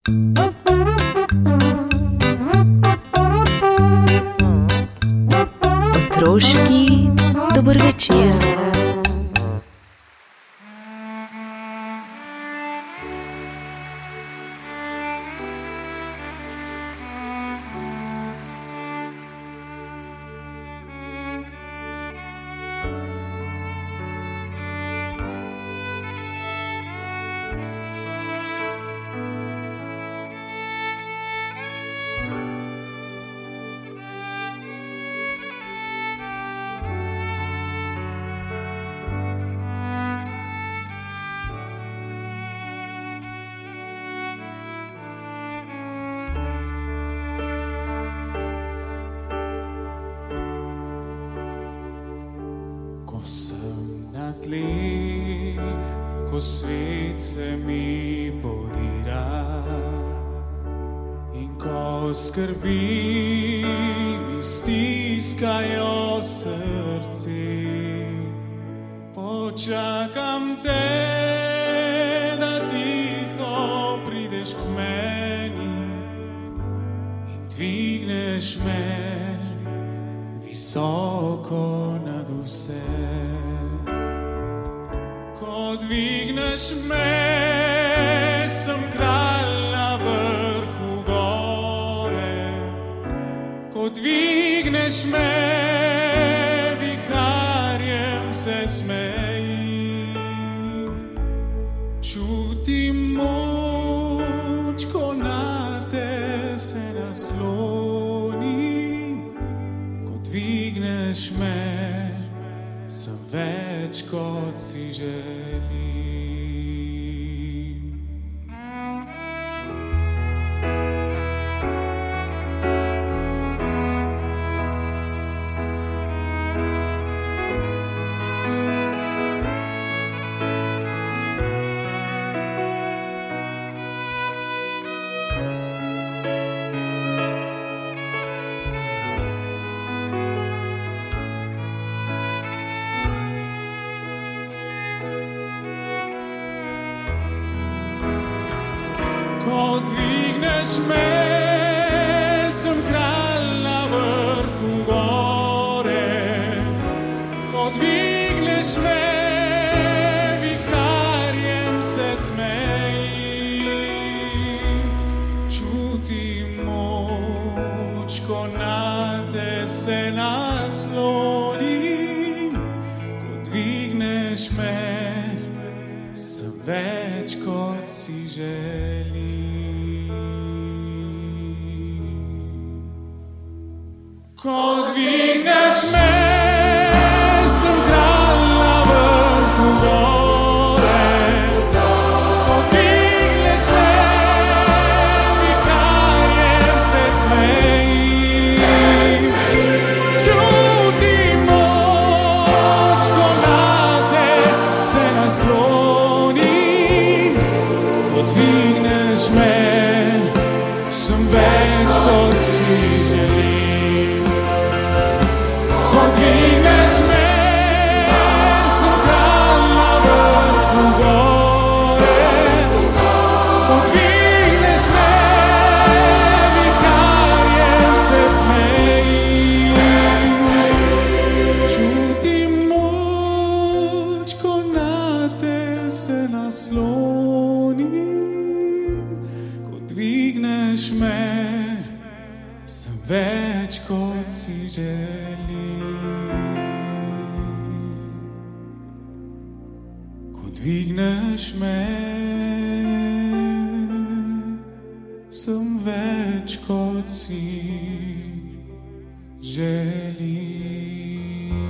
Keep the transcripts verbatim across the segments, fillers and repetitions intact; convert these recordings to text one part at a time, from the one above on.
Otroški dober večer. Ko sem na tleh, ko svet se mi porira in ko skrbi mi stiskajo srce, počakam te, da tiho prideš k meni in dvigneš me visoko nad vse. Ko dvigneš me, sem kralj na vrhu gore. Ko dvigneš me, viharjem se smejim. Čutim moč, ko na te se naslonim. Ko dvigneš me, sem več, kot si želim. Ko dvigneš me, sem kralj na vrhu gore. Ko dvigneš me, viharjem se smejim. Čutim moč, ko na te se naslonim. Ko dvigneš me, sem več, kot si želim. Ko dvigneš me, sem kralj na vrhu gore. Ko dvigneš me, viharjem se smejim. Čutim moč, ko na te se naslonim. Ko dvigneš me, sem več, kot si želim. Ko dvigneš me, sem kralj na vrhu gore. Ko dvigneš me, viharjem se smejim. Čutim moč, ko na te se naslonim. Ko dvigneš me, sem več, kot si želim. Ko dvigneš me, sem več, kot si želim.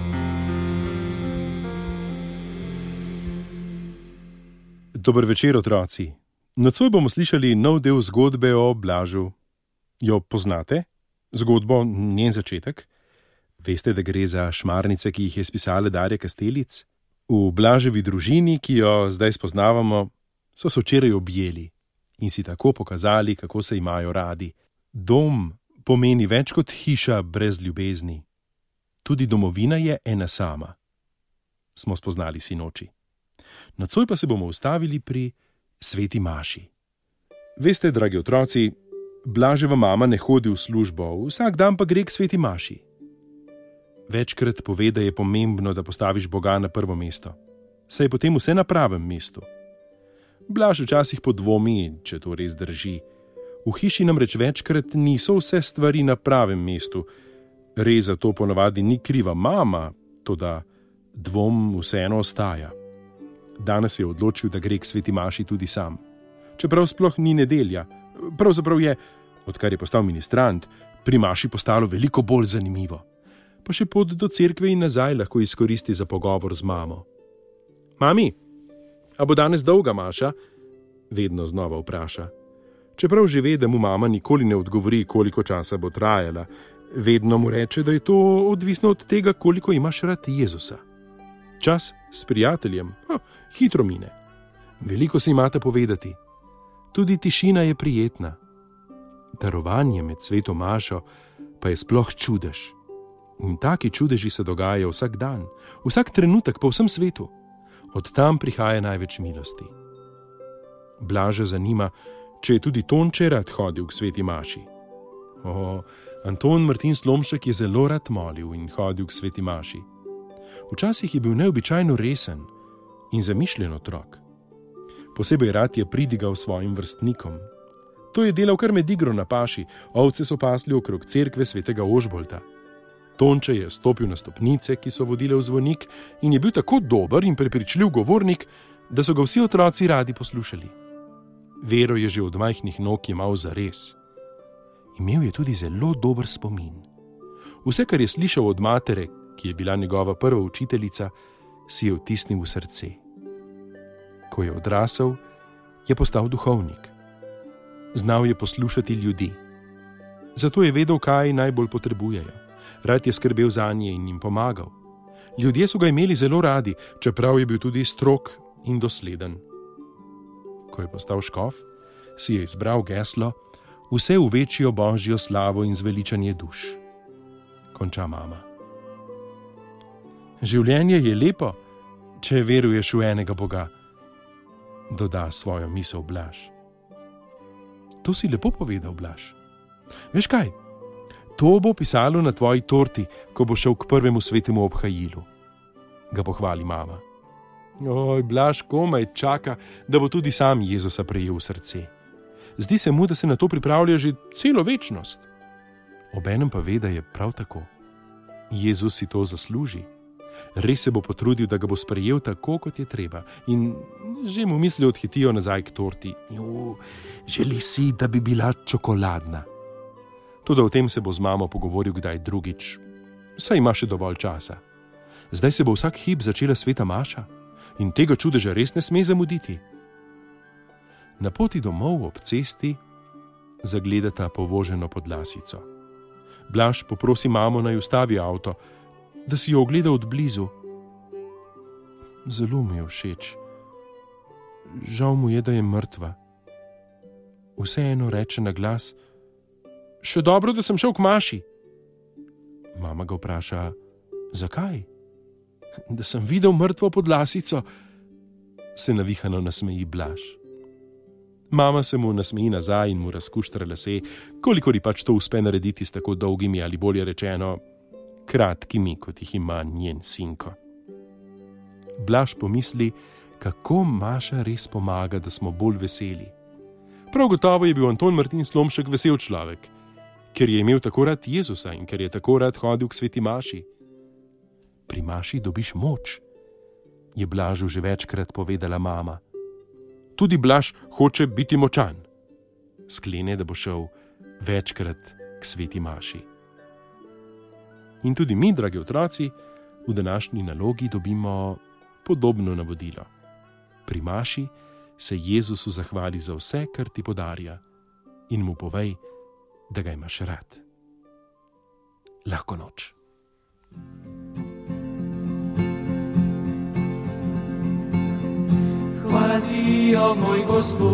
Dober večer, otroci. Nocoj bomo slišali nov del zgodbe o Blažu. Jo poznate? Zgodbo, njen začetek? Veste, da gre za šmarnice, ki jih je spisala Darja Kastelic? V Blaževi družini, ki jo zdaj spoznavamo, so se včeraj objeli in si tako pokazali, kako se imajo radi. Dom pomeni več kot hiša brez ljubezni. Tudi domovina je ena sama. Smo spoznali sinoči. Nocoj pa se bomo ustavili pri sveti maši. Veste, dragi otroci, Blaževa mama ne hodi v službo, vsak dan pa gre k sveti maši. Večkrat pove, da je pomembno, da postaviš Boga na prvo mesto, saj je potem vse na pravem mestu. Blaž včasih podvomi, če to res drži. V hiši namreč večkrat niso vse stvari na pravem mestu. Res za to ponavadi ni kriva mama, toda dvom vseeno ostaja. Danes je odločil, da gre k sveti maši tudi sam. Čeprav sploh ni nedelja, pravzaprav je, odkar je postal ministrant, pri maši postalo veliko bolj zanimivo. Pa še pot do cerkve in nazaj lahko izkoristi za pogovor z mamo. Mami, a bo danes dolga maša? Vedno znova vpraša. Čeprav že ve, da mu mama nikoli ne odgovori, koliko časa bo trajala, vedno mu reče, da je to odvisno od tega, koliko imaš rad Jezusa. Čas s prijateljem, oh, hitro mine. Veliko se imate povedati. Tudi tišina je prijetna. Darovanje med sveto mašo pa je sploh čudež. In taki čudeži se dogajajo vsak dan, vsak trenutek po vsem svetu. Od tam prihaja največ milosti. Blaža zanima, če je tudi Tonče rad hodil k sveti maši. O, Anton Martin Slomšek je zelo rad molil in hodil k sveti maši. Včasih je bil neobičajno resen in zamišljen otrok. Posebej rad je pridigal svojim vrstnikom. To je delal kar med igro na paši, ovce so pasli okrog cerkve svetega Ožbolta. Tonče je stopil na stopnice, ki so vodile v zvonik, in je bil tako dober in prepričljiv govornik, da so ga vsi otroci radi poslušali. Vero je že od majhnih nog imel zares. Imel je tudi zelo dober spomin. Vse, kar je slišal od matere, ki je bila njegova prva učiteljica, si je vtisnil v srce. Ko je odrasel, je postal duhovnik. Znal je poslušati ljudi. Zato je vedel, kaj najbolj potrebujejo. Rad je skrbel zanje in jim pomagal. Ljudje so ga imeli zelo radi, čeprav je bil tudi strog in dosleden. Ko je postal škof, si je izbral geslo vse v večjo božjo slavo in zveličanje duš. Konča mama. Življenje je lepo, če veruješ v enega Boga, doda svojo misel Blaž. To si lepo povedal, Blaž. Veš kaj? To bo pisalo na tvoji torti, ko bo šel k prvemu svetemu obhajilu. Ga pohvali mama. Oj, Blaž komaj čaka, da bo tudi sam Jezusa prejel v srce. Zdi se mu, da se na to pripravlja že celo večnost. Obenem pa ve, da je prav tako. Jezus si to zasluži. Res se bo potrudil, da ga bo sprejel tako, kot je treba, in že mu misli odhitijo nazaj k torti. Jo, želi si, da bi bila čokoladna. Toda o tem se bo z mamo pogovoril kdaj drugič, saj ima še dovolj časa. Zdaj se bo vsak hip začela sveta maša in tega čudeža res ne sme zamuditi. Na poti domov ob cesti zagledata povoženo podlasico. Blaž poprosi mamo, naj ustavi avto, da si jo ogleda od blizu. Zelo mi je všeč. Žal mu je, da je mrtva. Vseeno reče na glas: Še dobro, da sem šel k maši. Mama ga vpraša: Zakaj? Da sem videl mrtvo podlasico, se navihano nasmeji Blaž. Mama se mu nasmeji nazaj in mu razkuštra lase, kolikor ji pač to uspe narediti s tako dolgimi ali bolje rečeno kratkimi, kot jih ima njen sinko. Blaž pomisli, kako Maša res pomaga, da smo bolj veseli. Prav gotovo je bil Anton Martin Slomšek vesel človek, ker je imel tako rad Jezusa in ker je tako rad hodil k sveti maši. Pri maši dobiš moč, je Blažu že večkrat povedala mama. Tudi Blaž hoče biti močan. Sklene, da bo šel večkrat k sveti maši. In tudi mi, dragi otroci, v današnji nalogi dobimo podobno navodilo. Pri maši se Jezusu zahvali za vse, kar ti podarja, in mu povej, da ga imaš rad. Lahko noč. Hvala ti, o moj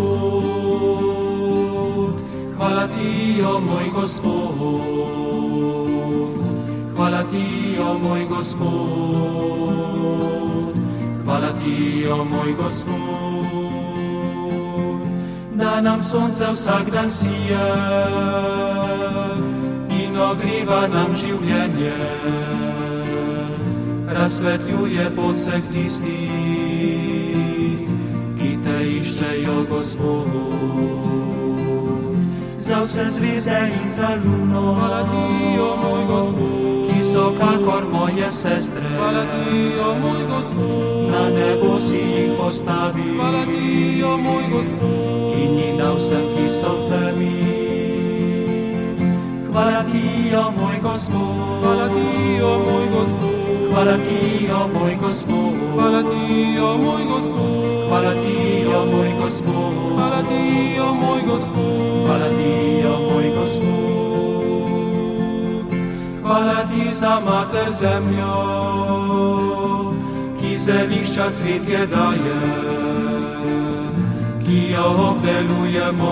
Gospod, hvala ti, o moj Gospod, hvala ti, o moj Gospod, hvala ti, o moj Gospod, da da nam sonce vsak dan sije in ogriva nam življenje, razsvetljuje pot vseh tistih, ki te iščejo, Gospod. Za vse zvezde in za luno, hvala ti, o moj Gospod, ki so kakor moje sestre, hvala ti, o moj Gospod, na nebo si jih postavil, hvala ti, o moj Gospod, in ni na vsem, ki so v temi. Hvala ti, o moj Gospod, hvala ti, o moj Gospod, hvala ti, o moj Gospod, hvala ti, o moj Gospod, hvala ti, o moj Gospod, hvala ti, o moj Gospod, hvala ti, o moj Gospod. Hvala ti za mater zemljo, ki zelišča cvetje daje, ki jo obdelujemo,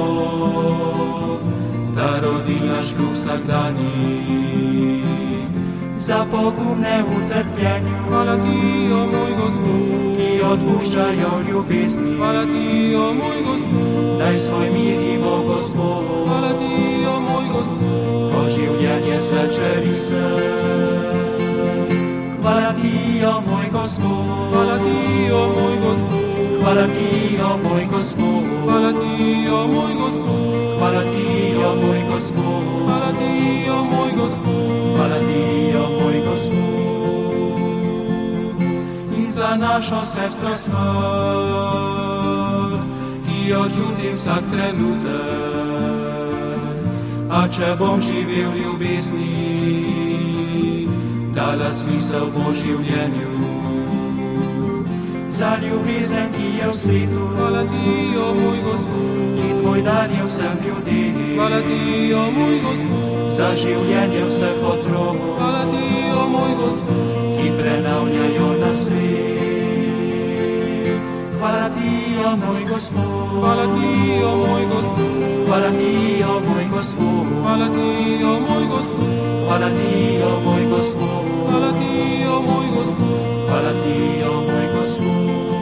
da rodi naš kruh vsakdanji. Za pogumne v trpljenju, hvala ti, o moj Gospod, ki odpuščajo ljubezni, hvala ti, o moj Gospod, daj svoj mir jimo, Gospod, hvala ti, o moj Gospod, ko življenje zvečeri se. Hvala ti, o moj Gospod, hvala ti, o moj Gospod, hvala ti, o moj Gospod, hvala ti, o moj Gospod, hvala ti, o moj Gospod, hvala ti, o moj Gospod, hvala ti, o moj Gospod. In za našo sestro smrt, ki jo čutim vsak trenutek, a če bom živel v ljubezni, dala smisel bo življenju. Za ljubezen, ki je v svetu, hvala ti, o moj Gospod, ki tvoj dar je vsem ljudem, hvala ti, o moj Gospod, za življenje vseh otrok, hvala ti, o moj Gospod, ki prenavljajo na svet. Hvala ti, o moj Gospod, hvala ti, o moj Gospod, hvala ti, o moj Gospod, hvala ti, o moj Gospod, hvala ti, o moj Gospod, hvala ti, o moj Gospod, hvala ti, o moj Gospod.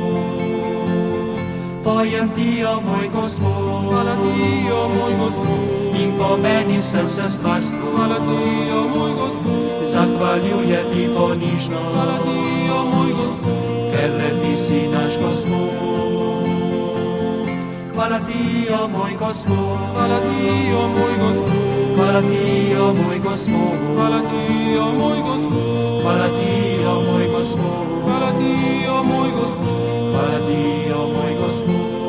Pojem ti, o moj Gospod, hvala ti, o moj Gospod, in pomenim srce stvarstvo, hvala ti, o moj Gospod, zahvaljuje ti ponižno, hvala ti, o moj Gospod, ker le ti si naš Gospod. Hvala ti, o moj Gospod, hvala ti, o moj Gospod, hvala ti, o moj Gospod, hvala ti, o moj Gospod, hvala ti, o moj Gospod, hvala ti, o moj Gospod, hvala ti, o moj Gospod.